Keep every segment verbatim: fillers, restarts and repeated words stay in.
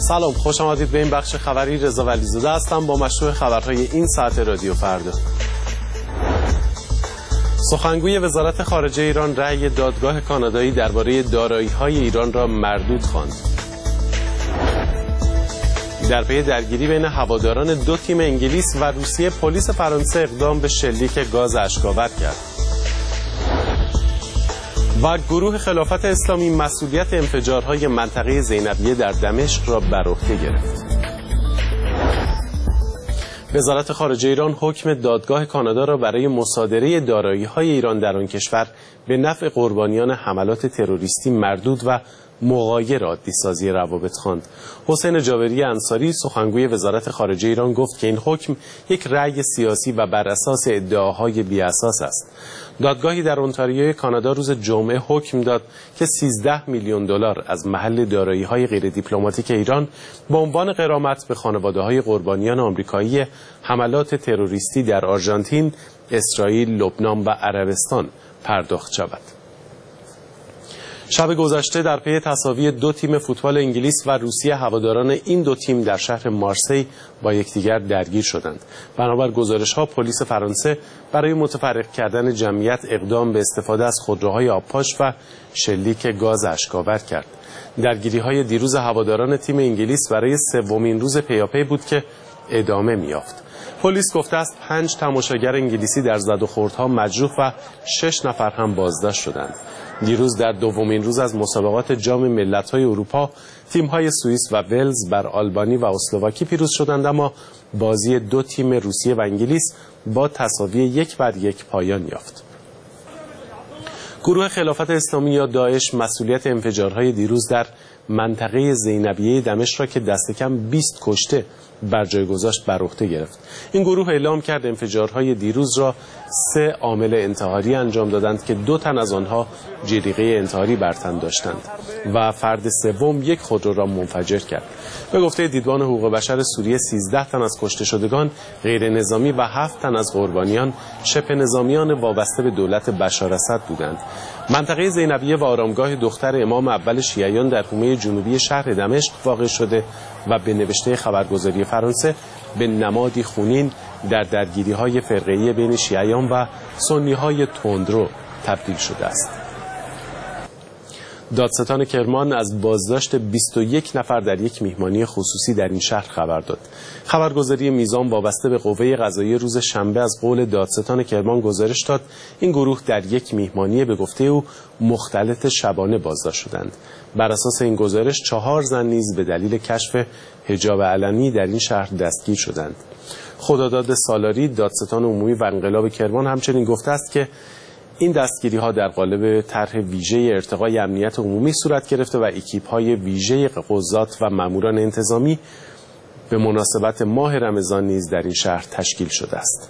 سلام، خوش آمدید به این بخش خبری. رضا ولیزاده هستم با مشروع خبرهای این ساعت رادیو فردا. سخنگوی وزارت خارجه ایران رأی دادگاه کانادایی درباره دارایی‌های ایران را مردود خواند. در پی درگیری بین هواداران دو تیم انگلیس و روسیه، پلیس فرانسه اقدام به شلیک گاز اشک‌آور کرد. و گروه خلافت اسلامی مسئولیت انفجارهای منطقه زینبیه در دمشق را بر عهده گرفت. وزارت خارجه ایران حکم دادگاه کانادا را برای مصادره دارایی‌های ایران در آن کشور به نفع قربانیان حملات تروریستی مردود و مغایر عادی سازی روابط خواند. حسین جابری انصاری سخنگوی وزارت خارجه ایران گفت که این حکم یک رأی سیاسی و بر اساس ادعاهای بی اساس است. دادگاهی در اونتاریوی کانادا روز جمعه حکم داد که سیزده میلیون دلار از محل دارایی‌های غیر دیپلماتیک ایران به عنوان غرامت به خانواده‌های قربانیان آمریکایی حملات تروریستی در آرژانتین، اسرائیل، لبنان و عربستان پرداخت شود. شب گذشته در پی تساوی دو تیم فوتبال انگلیس و روسیه، هواداران این دو تیم در شهر مارسی با یکدیگر درگیر شدند. بنابر گزارش‌ها، پلیس فرانسه برای متفرق کردن جمعیت اقدام به استفاده از خودروهای آبپاش و شلیک گاز اشک‌آور کرد. درگیری‌های دیروز هواداران تیم انگلیس برای سومین روز پیاپی بود که ادامه می‌یافت. پلیس گفته است پنج تماشاگر انگلیسی در زد و خوردها مجروح و شش نفر هم بازداشت شدند. دیروز در دومین روز از مسابقات جام ملت‌های اروپا، تیم‌های سوئیس و ولز بر آلبانی و اسلواکی پیروز شدند، اما بازی دو تیم روسیه و انگلیس با تساوی یک بر یک پایان یافت. گروه خلافت اسلامی یا داعش مسئولیت انفجارهای دیروز در منطقه زینبیه دمشق را که دست کم بیست کشته بر جای گذاشت بر عهده گرفت. این گروه اعلام کرد انفجارهای دیروز را سه عامل انتحاری انجام دادند که دو تن از آنها جلیقه انتحاری بر تن داشتند و فرد سوم یک خودرو را منفجر کرد. به گفته دیدبان حقوق بشر سوریه، سیزده تن از کشته شدگان غیر نظامی و هفت تن از قربانیان شبه نظامیان وابسته به دولت بشار اسد بودند. منطقه زینبیه و آرامگاه دختر امام اول شیعیان در حومه جنوبی شهر دمشق واقع شده و به نوشته خبرگزاری فرانسه به نمادی خونین در درگیری‌های فرقه‌ای بین شیعیان و سنی‌های تندرو تبدیل شده است. دادستان کرمان از بازداشت بیست و یک نفر در یک میهمانی خصوصی در این شهر خبر داد. خبرگزاری میزان وابسته به قوه قضاییه روز شنبه از قول دادستان کرمان گزارش داد این گروه در یک میهمانی به گفته او مختلط شبانه بازداشت شدند. بر اساس این گزارش چهار زن نیز به دلیل کشف حجاب علنی در این شهر دستگیر شدند. خداداد سالاری دادستان عمومی و انقلاب کرمان همچنین گفته است که این دستگیری ها در قالب طرح ویژه ارتقای امنیت عمومی صورت گرفته و اکیپ های ویژه قضات و ماموران انتظامی به مناسبت ماه رمضان نیز در این شهر تشکیل شده است.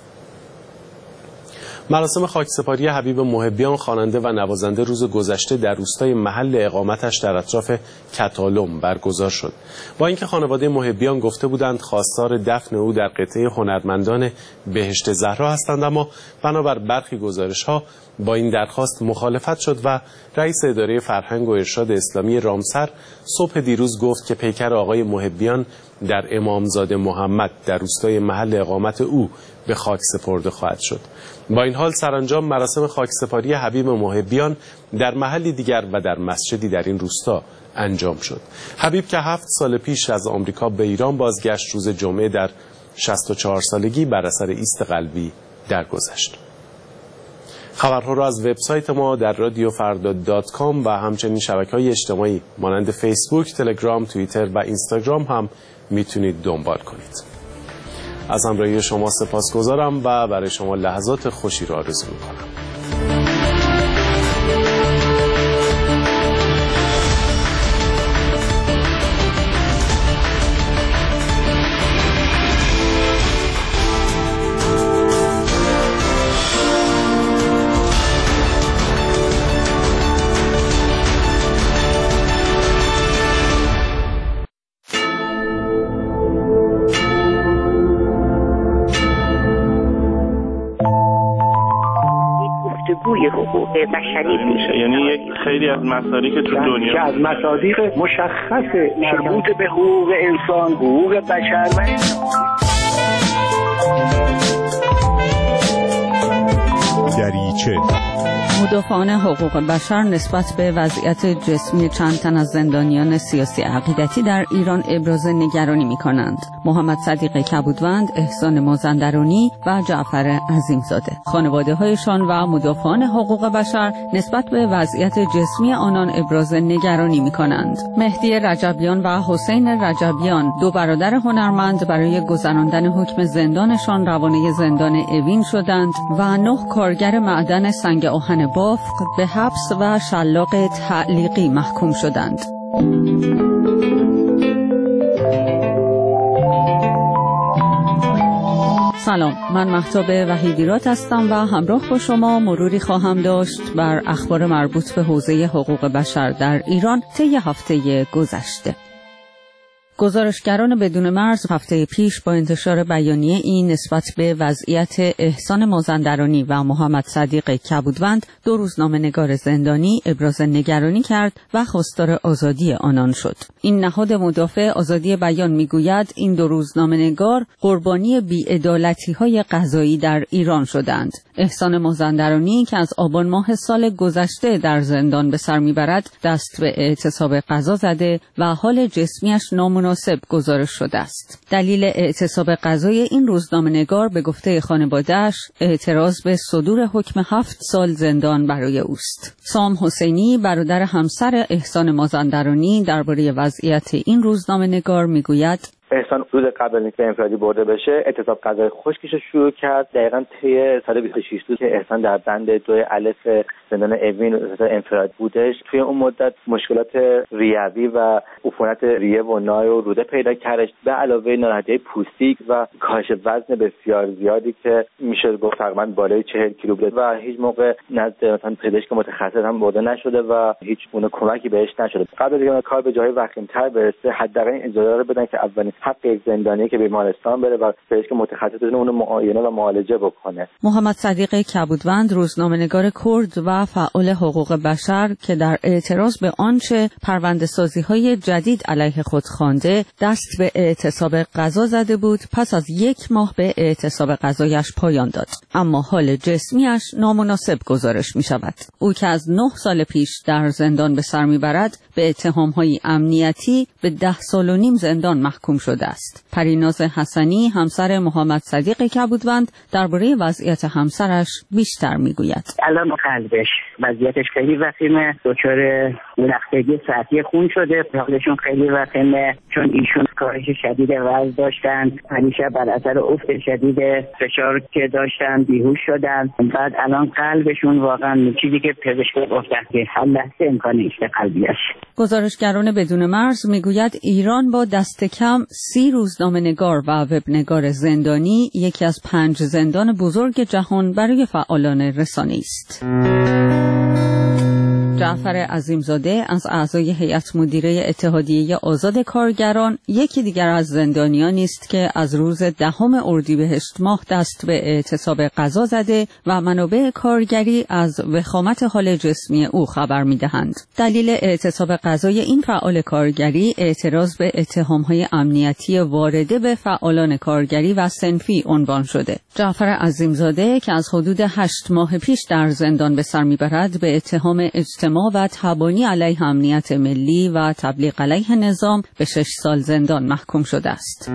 مراسم خاکسپاری حبیب محبیان، خواننده و نوازنده، روز گذشته در روستای محل اقامتش در اطراف کتالوم برگزار شد. با اینکه خانواده محبیان گفته بودند خواستار دفن او در قطعه هنرمندان بهشت زهرا هستند، اما بنابر برخی گزارش‌ها با این درخواست مخالفت شد و رئیس اداره فرهنگ و ارشاد اسلامی رامسر صبح دیروز گفت که پیکر آقای محبیان در امامزاده محمد در روستای محل اقامت او به خاک سپرده خواهد شد. با این حال سرانجام مراسم خاکسپاری حبیب محبیان در محلی دیگر و در مسجدی در این روستا انجام شد. حبیب که هفت سال پیش از آمریکا به ایران بازگشت، روز جمعه در شصت و چهار سالگی بر اثر ایست قلبی درگذشت. خبرها را از وبسایت ما در رادیو فردا دات کام و همچنین شبکه‌های اجتماعی مانند فیسبوک، تلگرام، توییتر و اینستاگرام هم میتونید دنبال کنید. از همراهی شما سپاسگزارم و برای شما لحظات خوشی را آرزو می‌کنم. جوی حقوق بشری بود. یعنی یک خیلی از مسائلی که تو دنیا که از مصادیق مشخص مربوط به حقوق انسان، حقوق بشر و دریچه مدافعان حقوق بشر نسبت به وضعیت جسمی چند تن از زندانیان سیاسی عقیدتی در ایران ابراز نگرانی می‌کنند. محمد صدیق کبودوند، احسان مازندرانی و جعفر عظیمزاده. خانواده‌هایشان و مدافعان حقوق بشر نسبت به وضعیت جسمی آنان ابراز نگرانی می‌کنند. مهدی رجبیان و حسین رجبیان، دو برادر هنرمند، برای گذراندن حکم زندانشان روانه زندان اوین شدند و نه کارگر معدن سنگ آهن بافق به حبس و شلاق تعلیقی محکوم شدند. سلام، من مهتاب وحیدیرات هستم و همراه با شما مروری خواهم داشت بر اخبار مربوط به حوزه حقوق بشر در ایران طی هفته گذشته. گزارشگران بدون مرز هفته پیش با انتشار بیانیه این نسبت به وضعیت احسان مازندرانی و محمد صدیق کبودوند، دو روزنامه‌نگار زندانی ابراز نگرانی کرد و خواستار آزادی آنان شد. این نهاد مدافع آزادی بیان میگوید این دو روزنامه‌نگار قربانی بی‌عدالتی‌های قضایی در ایران شدند. احسان مازندرانی که از آبان ماه سال گذشته در زندان به سر میبرد، دست به اعتصاب قضا زده و حال جسمیش نامناسب مناسب گزارش شده است. دلیل اعتصاب قضای این روزنامه‌نگار به گفته خانواده‌اش اعتراض به صدور حکم هفت سال زندان برای اوست. سام حسینی، برادر همسر احسان مازندرانی، درباره وضعیت این روزنامه‌نگار میگوید: احسان روز قبل اینکه انفرادی برده بشه اعتصاب قضای خشکش رو شروع کرد. دقیقاً طی سال بیست و شش روز که احسان در بند دو الف زندان اوین انفراد بودش، توی اون مدت مشکلات ریوی و عفونت ریه و نای و روده پیدا کردش، به علاوه ناراحتی پوستی و کاهش وزن بسیار زیادی که میشه گفت تقریباً بالای چهل کیلو بود و هیچ موقع نزد مثلا پزشک متخصص هم برده نشده و هیچ گونه کمکی بهش نشده. قبل از اینکه کار به جای وخیم‌تر برسه، حداقل این اجازه رو بدن که اولین حق یک زندانی که بیمارستان بره و پزشک متخصص اون معاینه و معالجه بکنه. محمد صدیق کبودوند، روزنامه‌نگار کرد و فعال حقوق بشر که در اعتراض به آنچه پرونده‌سازی‌های جدید علیه خود خوانده دست به اعتصاب قضا زده بود، پس از یک ماه به اعتصاب قضایش پایان داد، اما حال جسمیش نامناسب گزارش می‌شود. او که از نه سال پیش در زندان به سر می‌برد، به اتهام‌های امنیتی به ده سال و نیم زندان محکوم شده است. پریناز حسنی، همسر محمد صدیق کبودوند، درباره وضعیت همسرش بیشتر میگوید. الان قلبش وضعیتش خیلی وخیمه، دچار لختگی سطحی خون شده، حالشون خیلی وخیمه چون ایشون کاهش شدید وزن داشتن، همیشه بر اثر افت شدید فشار که داشتن بیهوش شدن. بعد الان قلبشون واقعا چیزی که پزشک گفتن که هر لحظه امکان ایست قلبی است. گزارشگران بدون مرز میگوید ایران با دست کم سی روزنامه‌نگار و وبنگار زندانی یکی از پنج زندان بزرگ جهان برای فعالان رسانه است. جعفر عظیمزاده از اعضای هیئت مدیره اتحادیه آزاد کارگران، یکی دیگر از زندانیانی است که از روز دهم اردیبهشت ماه دست به اعتصاب قضا زده و منابع کارگری از وخامت حال جسمی او خبر می‌دهند. دلیل اعتصاب قضای این فعال کارگری اعتراض به اتهام‌های امنیتی وارده به فعالان کارگری و صنفی عنوان شده. جعفر عظیمزاده که از حدود هشت ماه پیش در زندان به سر می‌برد، به اتهام اجتماع و تبانی علیه امنیت ملی و تبلیغ علیه نظام به شش سال زندان محکوم شده است.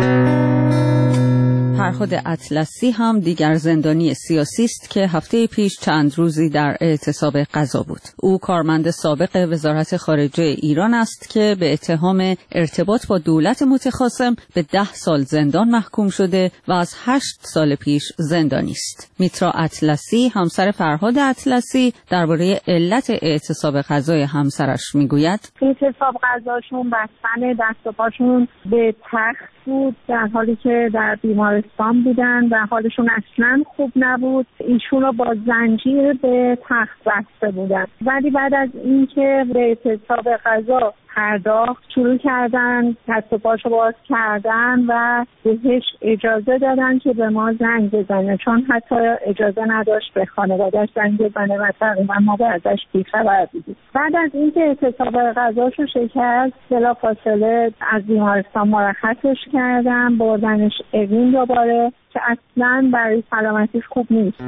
فرهاد اطلسی هم دیگر زندانی سیاسی است که هفته پیش چند روزی در اعتصاب قضا بود. او کارمند سابق وزارت خارجه ایران است که به اتهام ارتباط با دولت متخاصم به ده سال زندان محکوم شده و از هشت سال پیش زندانی است. میترا اطلسی، همسر فرهاد اطلسی، درباره علت اعتصاب قضای همسرش میگوید: اعتصاب قضاشون بستن دست و پاشون به تخت بود، در حالی که در بیمارستان بودن و حالشون اصلا خوب نبود. ایشون رو با زنجیر به تخت بسته بودن، ولی بعد از اینکه به اعتصاب قضا پرداخت شروع کردن، دست و پاشو باز کردن و بهش اجازه دادن که به ما زنگ بزنه، چون حتی اجازه نداشت به خانواده‌اش زنگ بزنه و تقریبا ما به ازش بی‌خبر بودیم. بعد از اینکه اعتصاب غذاشو شکست، بلافاصله از بیمارستان مرخصش کردم، بردنش اوین دوباره که اصلاً برای سلامتیش خوب نیست.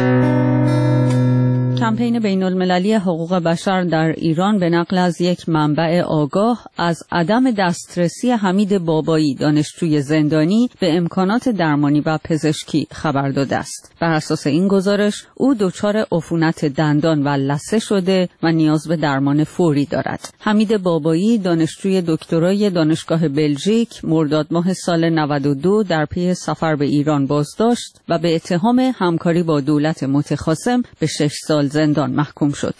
کمپین بین المللی حقوق بشر در ایران به نقل از یک منبع آگاه از عدم دسترسی حمید بابایی، دانشجوی زندانی، به امکانات درمانی و پزشکی خبر داده است. بر اساس این گزارش او دچار عفونت دندان و لثه شده و نیاز به درمان فوری دارد. حمید بابایی دانشجوی دکترای دانشگاه بلژیک مرداد ماه سال نود و دو در پی سفر به ایران بازداشت و به اتهام همکاری با دولت متخاصم به شش سال زندان محکوم شد.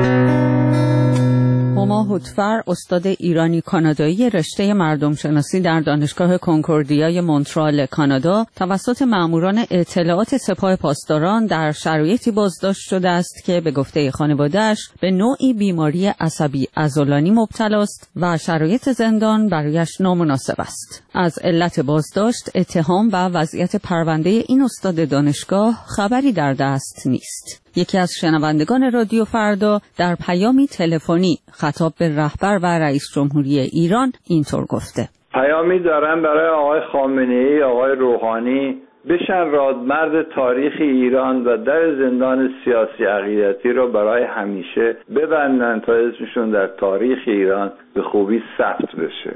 هما هوتفر، استاد ایرانی کانادایی رشته مردم شناسی در دانشگاه کنکوردیای مونترال کانادا، توسط ماموران اطلاعات سپاه پاسداران در شرایطی بازداشت شده است که به گفته خانواده‌اش به نوعی بیماری عصبی عضلانی مبتلا است و شرایط زندان برایش نامناسب است. از علت بازداشت، اتهام و وضعیت پرونده این استاد دانشگاه خبری در دست نیست. یکی از شنوندگان رادیو فردا در پیامی تلفنی خطاب به رهبر و رئیس جمهوری ایران اینطور گفته: پیامی دارم برای آقای خامنه‌ای، آقای روحانی، بشن رادمرد تاریخ ایران و در زندان سیاسی عقیدتی رو برای همیشه ببندن تا اسمشون در تاریخ ایران به خوبی ثبت بشه.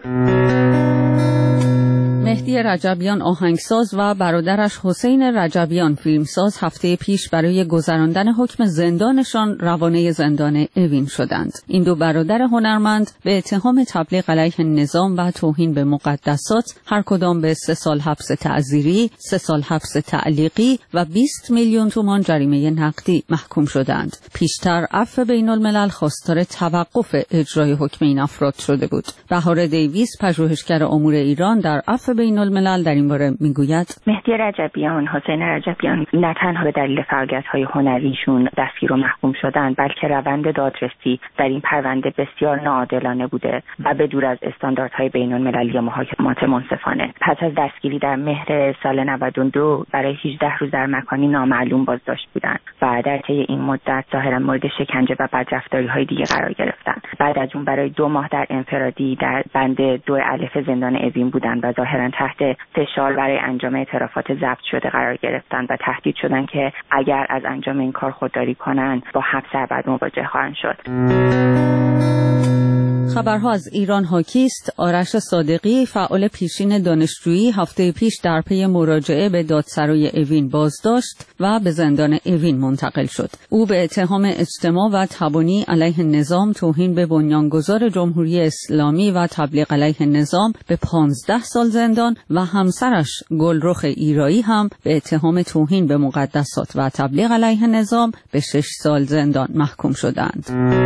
مهدی رجبیان آهنگساز و برادرش حسین رجبیان فیلمساز هفته پیش برای گذراندن حکم زندانشان روانه زندان اوین شدند. این دو برادر هنرمند به اتهام تبلیغ علیه نظام و توهین به مقدسات هر کدام به سه سال حبس تعزیری، سه سال حبس تعلیقی و بیست میلیون تومان جریمه نقدی محکوم شدند. پیشتر عفو بین الملل خواستار توقف اجرای حکم این افراد شده بود. بهار دیویس، پژوهشگر امور ایران در عفو بین الملل در این باره میگوید: مهدی رجبیان، حسین رجبیان نه تنها به دلیل فعالیت‌های هنریشون دستگیر و محکوم شدند، بلکه روند دادرسی در این پرونده بسیار ناعادلانه بوده و به دور از استانداردهای بین المللی محاکمات منصفانه. پس از دستگیری در مهر سال نود و دو برای هجده روز در مکانی نامعلوم بازداشت بودند و در طی این مدت ظاهرا مورد شکنجه و بدرفتاری‌های دیگه قرار گرفتند. بعد از اون برای دو ماه در انفرادی در بند دو الف زندان اوین بودند و ظاهرا تحت فشار برای انجام اعترافات ضبط شده قرار گرفتند و تهدید شدند که اگر از انجام این کار خودداری کنند با حبس ابد مواجه خواهند شد. خبرها از ایران حاکی است. آرش صادقی، فعال پیشین دانشجویی، هفته پیش در پی مراجعه به دادسرای اوین بازداشت و به زندان اوین منتقل شد. او به اتهام اجتماع و تبانی علیه نظام، توهین به بنیانگذار جمهوری اسلامی و تبلیغ علیه نظام به پانزده سال زندان و همسرش گلرخ ایرایی هم به اتهام توهین به مقدسات و تبلیغ علیه نظام به شش سال زندان محکوم شدند.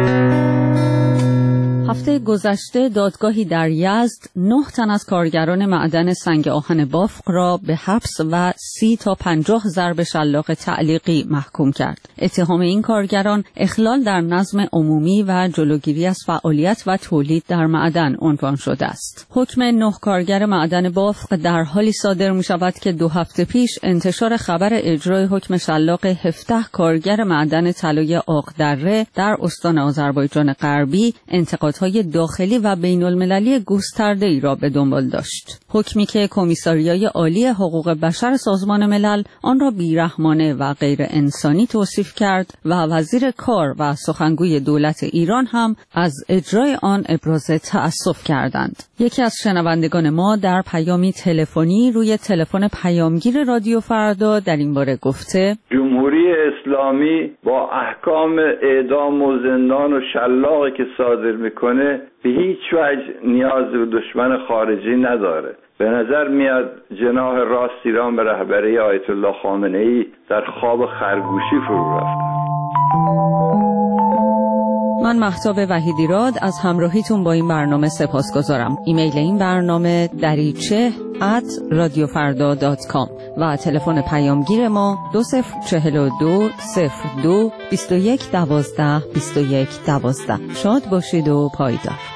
هفته گذشته دادگاهی در یزد نه تن از کارگران معدن سنگ آهن بافق را به حبس و سی تا پنجاه ضرب شلاق تعلیقی محکوم کرد. اتهام این کارگران اخلال در نظم عمومی و جلوگیری از فعالیت و تولید در معدن عنوان شده است. حکم نه کارگر معدن بافق در حالی صادر می شود که دو هفته پیش انتشار خبر اجرای حکم شلاق هفده کارگر معدن طلای آقدره در استان آذربایجان غربی انتقاد های داخلی و بین المللی گسترده ای را به دنبال داشت. حکمی که کمیساریای عالی حقوق بشر سازمان ملل آن را بیرحمانه و غیر انسانی توصیف کرد و وزیر کار و سخنگوی دولت ایران هم از اجرای آن ابراز تأسف کردند. یکی از شنوندگان ما در پیامی تلفنی روی تلفن پیامگیر رادیو فردا در این باره گفته: جمهوری اسلامی با احکام اعدام و زندان و شلاقی که صادر میکنه به هیچ وجه نیاز به دشمن خارجی نداره. به نظر میاد جناح راست ایران به رهبری آیت الله خامنه‌ای در خواب خرگوشی فرو رفته. من مهتاب وحیدیراد از همراهیتون با این برنامه سپاسگزارم. ایمیل این برنامه دریچه ات رادیو فردا دات کام و تلفن پیامگیر ما دو صفر چهل و دو صفر دو بیست و یک دوازده بیست و یک دوازده. شاد باشید و پایدار.